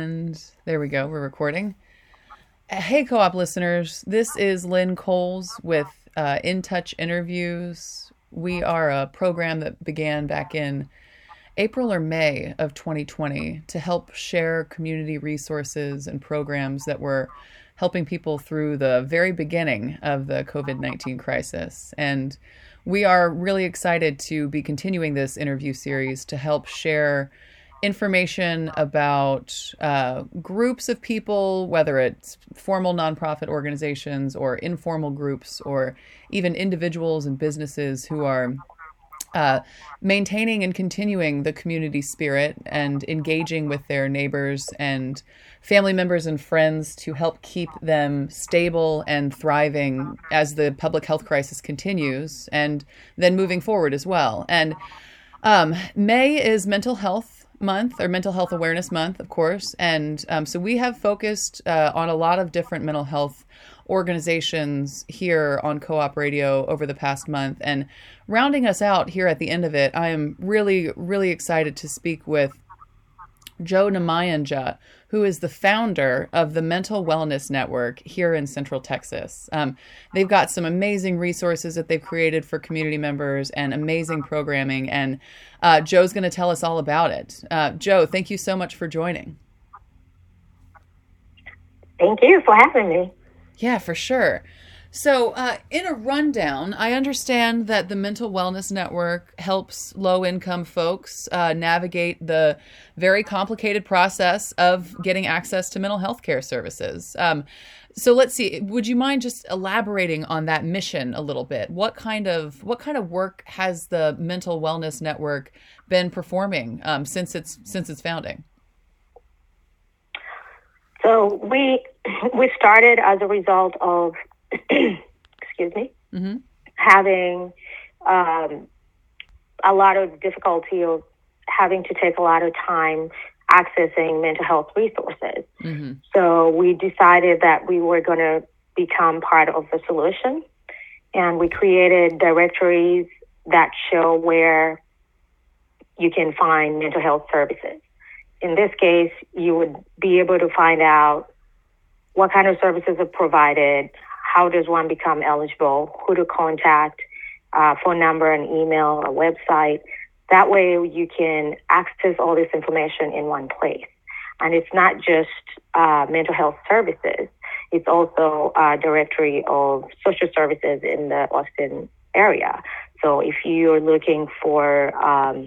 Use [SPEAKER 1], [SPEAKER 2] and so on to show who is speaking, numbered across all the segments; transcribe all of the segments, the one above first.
[SPEAKER 1] And there we go. We're recording. Hey, Co-op listeners. This is Lynn Coles with In Touch Interviews. We are a program that began back in April or May of 2020 to help share community resources and programs that were helping people through the very beginning of the COVID-19 crisis. And we are really excited to be continuing this interview series to help share information about groups of people, whether it's formal nonprofit organizations or informal groups or even individuals and businesses who are maintaining and continuing the community spirit and engaging with their neighbors and family members and friends to help keep them stable and thriving as the public health crisis continues and then moving forward as well. And May is Mental Health Month, or Mental Health Awareness Month, of course. And so we have focused on a lot of different mental health organizations here on Co-op Radio over the past month. And rounding us out here at the end of it, I am really, really excited to speak with Joe Namayanja, who is the founder of the Mental Wellness Network here in Central Texas. They've got some amazing resources that they've created for community members and amazing programming. And Joe's going to tell us all about it. Joe, thank you so much for joining.
[SPEAKER 2] Thank you for having me.
[SPEAKER 1] Yeah, for sure. So in a rundown, I understand that the Mental Wellness Network helps low-income folks navigate the very complicated process of getting access to mental health care services. So let's see, would you mind just elaborating on that mission a little bit? What kind of work has the Mental Wellness Network been performing since its founding?
[SPEAKER 2] So we started as a result of excuse me,
[SPEAKER 1] mm-hmm.
[SPEAKER 2] having a lot of difficulty of having to take a lot of time accessing mental health resources.
[SPEAKER 1] Mm-hmm.
[SPEAKER 2] So we decided that we were going to become part of the solution, and we created directories that show where you can find mental health services. In this case, you would be able to find out what kind of services are provided, how does one become eligible, who to contact, phone number and email, a website. That way you can access all this information in one place. And it's not just mental health services. It's also a directory of social services in the Austin area. So if you're looking for a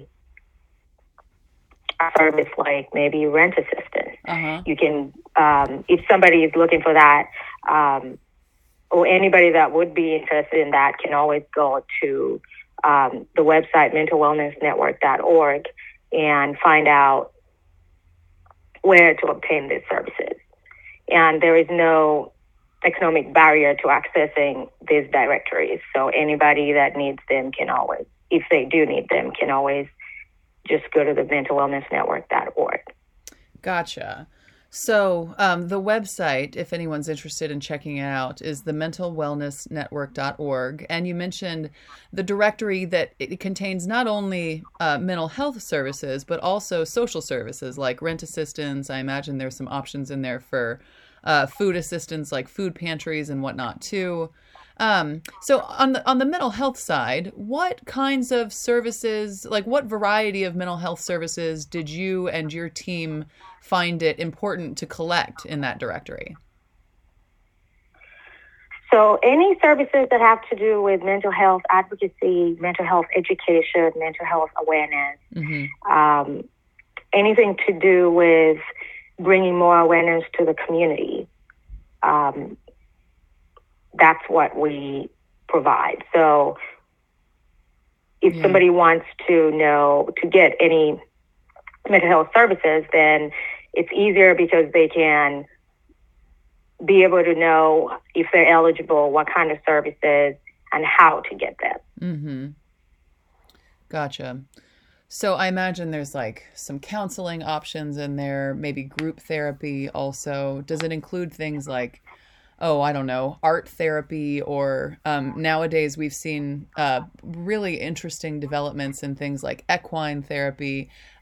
[SPEAKER 2] service like maybe rent assistance, you can, if somebody is looking for that, or anybody that would be interested in that can always go to the website mentalwellnessnetwork.org and find out where to obtain these services. And there is no economic barrier to accessing these directories. So anybody that needs them can always, if they do need them, can always just go to the mentalwellnessnetwork.org.
[SPEAKER 1] Gotcha. So the website, if anyone's interested in checking it out, is the mentalwellnessnetwork.org. And you mentioned the directory that it contains not only mental health services, but also social services like rent assistance. I imagine there's some options in there for food assistance like food pantries and whatnot too. So on the mental health side, what kinds of services, like what variety of mental health services did you and your team find it important to collect in that directory?
[SPEAKER 2] So any services that have to do with mental health advocacy, mental health education, mental health awareness,
[SPEAKER 1] mm-hmm.
[SPEAKER 2] Anything to do with bringing more awareness to the community, that's what we provide. So if somebody wants to know, to get any mental health services, then it's easier because they can be able to know if they're eligible, what kind of services, and how to get them.
[SPEAKER 1] Mm-hmm. Gotcha. So I imagine there's like some counseling options in there, maybe group therapy also. Does it include things like I don't know, art therapy, or nowadays we've seen really interesting developments in things like equine therapy.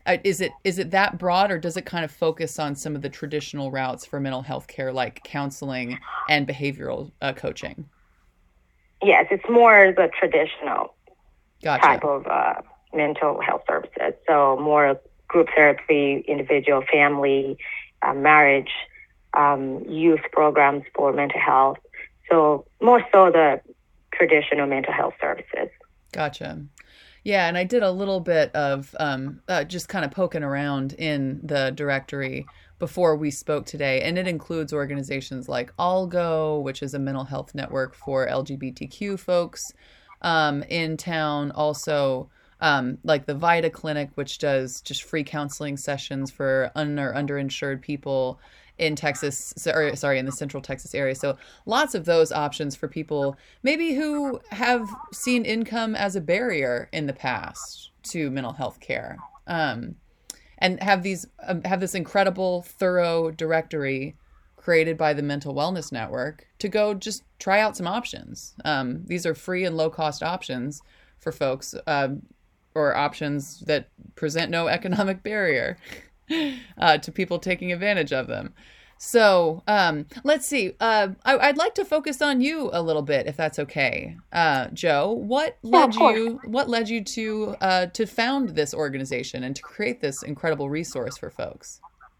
[SPEAKER 1] Is it that broad, or does it kind of focus on some of the traditional routes for mental health care, like counseling and behavioral coaching?
[SPEAKER 2] Yes, it's more the traditional
[SPEAKER 1] Gotcha.
[SPEAKER 2] type of mental health services. So more group therapy, individual, family, marriage, youth programs for mental health. So more so the traditional mental health services.
[SPEAKER 1] Gotcha. Yeah, and I did a little bit of just kind of poking around in the directory before we spoke today, and it includes organizations like Algo, which is a mental health network for LGBTQ folks in town. Also, like the Vita Clinic, which does just free counseling sessions for underinsured people in Texas, sorry, in the Central Texas area. So lots of those options for people maybe who have seen income as a barrier in the past to mental health care, and have this incredible, thorough directory created by the Mental Wellness Network to go just try out some options. These are free and low cost options for folks, or options that present no economic barrier to people taking advantage of them. So let's see. I'd like to focus on you a little bit, if that's okay, Joe. What led you to found this organization and to create this incredible resource for folks?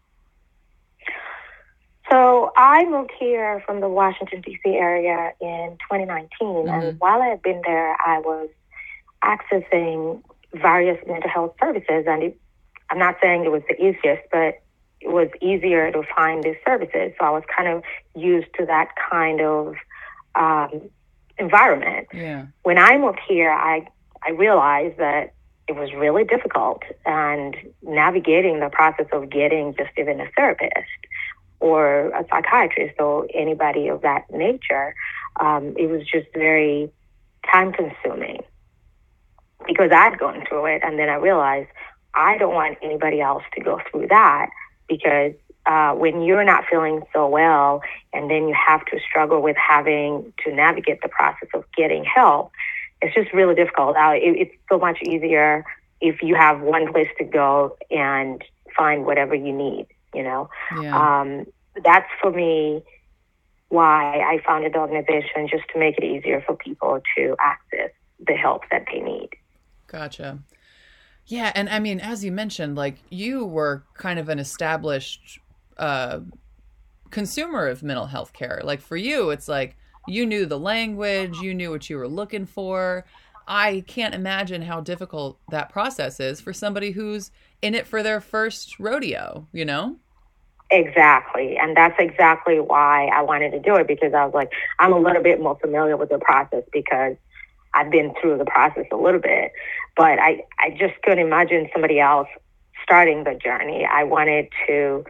[SPEAKER 2] So I moved here from the Washington, D.C. area in 2019. Mm-hmm. And while I had been there, I was accessing various mental health services. And I'm not saying it was the easiest, but it was easier to find these services. So I was kind of used to that kind of environment.
[SPEAKER 1] Yeah.
[SPEAKER 2] When I moved here, I realized that it was really difficult, and navigating the process of getting just even a therapist or a psychiatrist or anybody of that nature, it was just very time-consuming because I'd gone through it, and then I realized I don't want anybody else to go through that, because when you're not feeling so well and then you have to struggle with having to navigate the process of getting help, it's just really difficult. It's so much easier if you have one place to go and find whatever you need, you know.
[SPEAKER 1] Yeah.
[SPEAKER 2] That's for me why I founded the organization, just to make it easier for people to access the help that they need.
[SPEAKER 1] Gotcha. Yeah, and I mean, as you mentioned, like, you were kind of an established consumer of mental health care. Like, for you, it's like you knew the language, you knew what you were looking for. I can't imagine how difficult that process is for somebody who's in it for their first rodeo, you know?
[SPEAKER 2] Exactly. And that's exactly why I wanted to do it, because I was like, I'm a little bit more familiar with the process because I've been through the process a little bit. But I just couldn't imagine somebody else starting the journey. I wanted to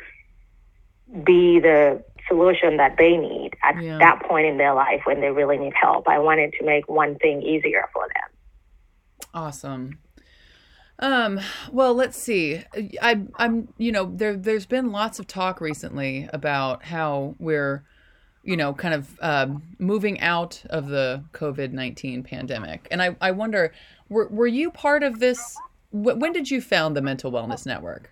[SPEAKER 2] be the solution that they need at that point in their life when they really need help. I wanted to make one thing easier for them.
[SPEAKER 1] Awesome. Well, let's see. I'm, there's been lots of talk recently about how we're, kind of moving out of the COVID-19 pandemic. And I wonder, were you part of this? When did you found the Mental Wellness Network?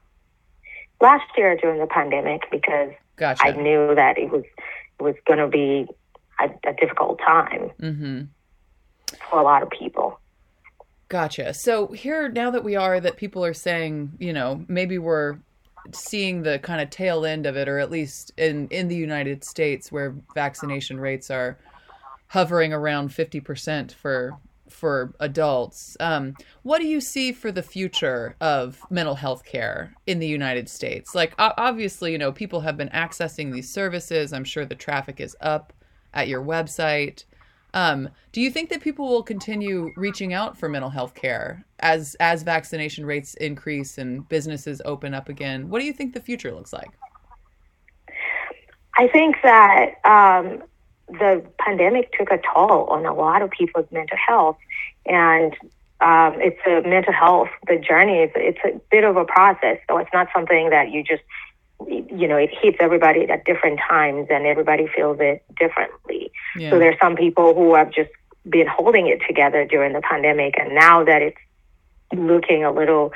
[SPEAKER 2] Last year during the pandemic, because
[SPEAKER 1] Gotcha.
[SPEAKER 2] I knew that it was going to be a difficult time for a lot of people.
[SPEAKER 1] Gotcha. So here, now that people are saying, maybe we're seeing the kind of tail end of it, or at least in the United States, where vaccination rates are hovering around 50% for adults. What do you see for the future of mental health care in the United States? Like, obviously, people have been accessing these services. I'm sure the traffic is up at your website. Do you think that people will continue reaching out for mental health care as vaccination rates increase and businesses open up again? What do you think the future looks like?
[SPEAKER 2] I think that the pandemic took a toll on a lot of people's mental health, and it's a mental health, the journey, it's a bit of a process. So it's not something that you just, it hits everybody at different times and everybody feels it differently. Yeah. So there's some people who have just been holding it together during the pandemic, and now that it's looking a little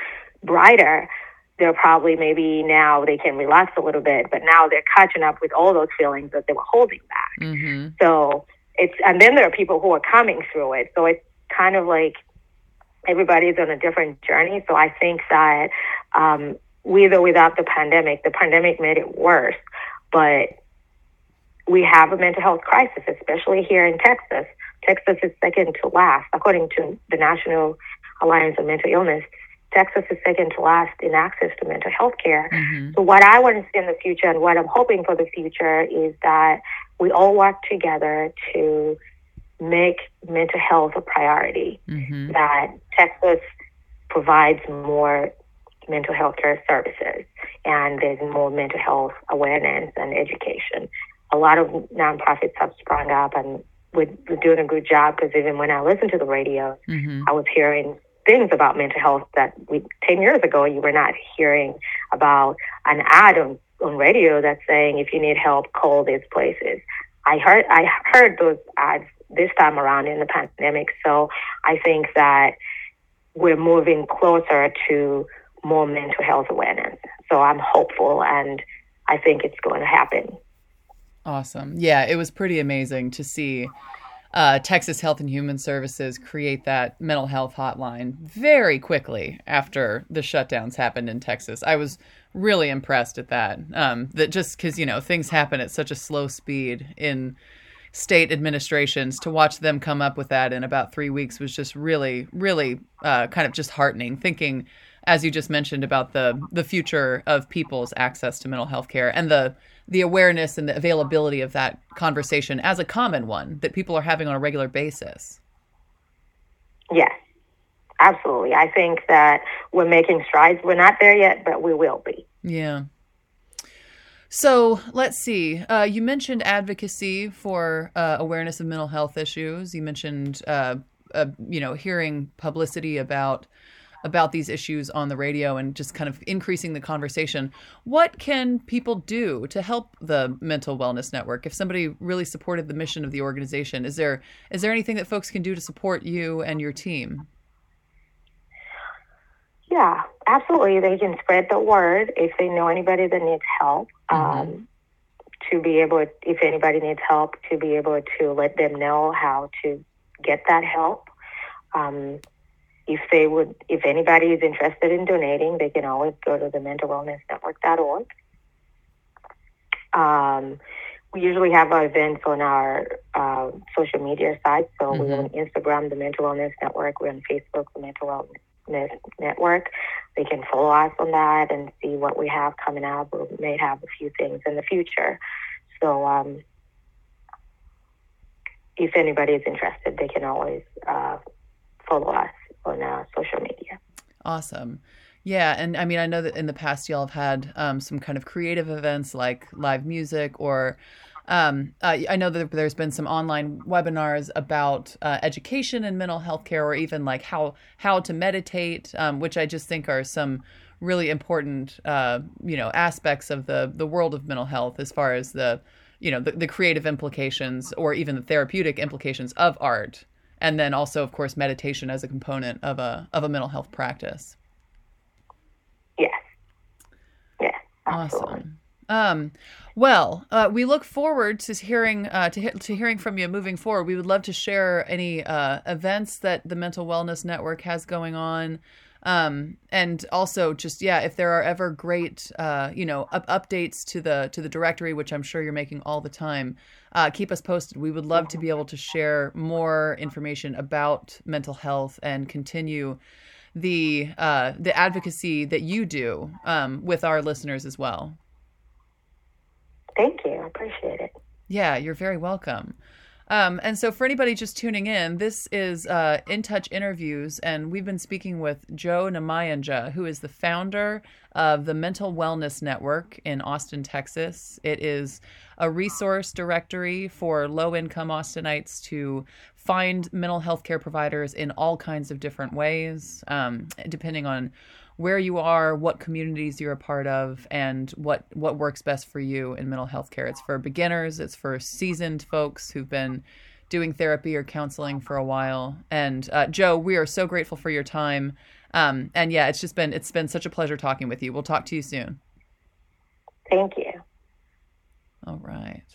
[SPEAKER 2] brighter, they're probably maybe now they can relax a little bit, but now they're catching up with all those feelings that they were holding back.
[SPEAKER 1] Mm-hmm.
[SPEAKER 2] So and then there are people who are coming through it. So it's kind of like everybody's on a different journey. So I think that with or without the pandemic made it worse, but we have a mental health crisis, especially here in Texas. Texas is second to last, according to the National Alliance of Mental Illness. Texas is second to last in access to mental health care.
[SPEAKER 1] Mm-hmm.
[SPEAKER 2] So what I want to see in the future and what I'm hoping for the future is that we all work together to make mental health a priority,
[SPEAKER 1] mm-hmm.
[SPEAKER 2] that Texas provides more mental health care services and there's more mental health awareness and education. A lot of nonprofits have sprung up and we're doing a good job, because even when I listen to the radio,
[SPEAKER 1] mm-hmm.
[SPEAKER 2] I was hearing things about mental health that 10 years ago you were not hearing about. An ad on radio that's saying, if you need help, call these places. I heard those ads this time around in the pandemic. So I think that we're moving closer to more mental health awareness. So I'm hopeful, and I think it's going to happen.
[SPEAKER 1] Awesome. Yeah, it was pretty amazing to see Texas Health and Human Services create that mental health hotline very quickly after the shutdowns happened in Texas. I was really impressed at that. That just because, things happen at such a slow speed in state administrations, to watch them come up with that in about 3 weeks was just really, really kind of just heartening, thinking, as you just mentioned, about the future of people's access to mental health care and the awareness and the availability of that conversation as a common one that people are having on a regular basis.
[SPEAKER 2] Yes, absolutely. I think that we're making strides. We're not there yet, but we will be.
[SPEAKER 1] Yeah. So let's see. You mentioned advocacy for awareness of mental health issues. You mentioned, hearing publicity about these issues on the radio and just kind of increasing the conversation. What can people do to help the Mental Wellness Network? If somebody really supported the mission of the organization, is there anything that folks can do to support you and your team?
[SPEAKER 2] Yeah, absolutely. They can spread the word if they know anybody that needs help.
[SPEAKER 1] Mm-hmm.
[SPEAKER 2] To be able, if anybody needs help, to be able to let them know how to get that help. If anybody is interested in donating, they can always go to the mentalwellnessnetwork.org. We usually have our events on our social media sites. So
[SPEAKER 1] mm-hmm.
[SPEAKER 2] we're on Instagram, the Mental Wellness Network. We're on Facebook, the Mental Wellness Network. They can follow us on that and see what we have coming up. We may have a few things in the future. So if anybody is interested, they can always follow us on social media.
[SPEAKER 1] Awesome. Yeah. And I mean, I know that in the past y'all have had some kind of creative events like live music, or I know that there's been some online webinars about education in mental health care, or even like how to meditate, which I just think are some really important, aspects of the world of mental health, as far as the creative implications or even the therapeutic implications of art. And then also, of course, meditation as a component of a mental health practice.
[SPEAKER 2] Yes. Yes. Absolutely.
[SPEAKER 1] Awesome. Well, we look forward to hearing hearing from you moving forward. We would love to share any events that the Mental Wellness Network has going on. And also just, if there are ever great, updates to the directory, which I'm sure you're making all the time, keep us posted. We would love to be able to share more information about mental health and continue the advocacy that you do, with our listeners as well.
[SPEAKER 2] Thank you. I appreciate it.
[SPEAKER 1] Yeah, you're very welcome. And so for anybody just tuning in, this is In Touch Interviews, and we've been speaking with Jo Namayanja, who is the founder of the Mental Wellness Network in Austin, Texas. It is a resource directory for low-income Austinites to find mental health care providers in all kinds of different ways, depending on where you are, what communities you're a part of, and what works best for you in mental health care. It's for beginners. It's for seasoned folks who've been doing therapy or counseling for a while. And Joe, we are so grateful for your time. And yeah, it's been such a pleasure talking with you. We'll talk to you soon.
[SPEAKER 2] Thank you.
[SPEAKER 1] All right.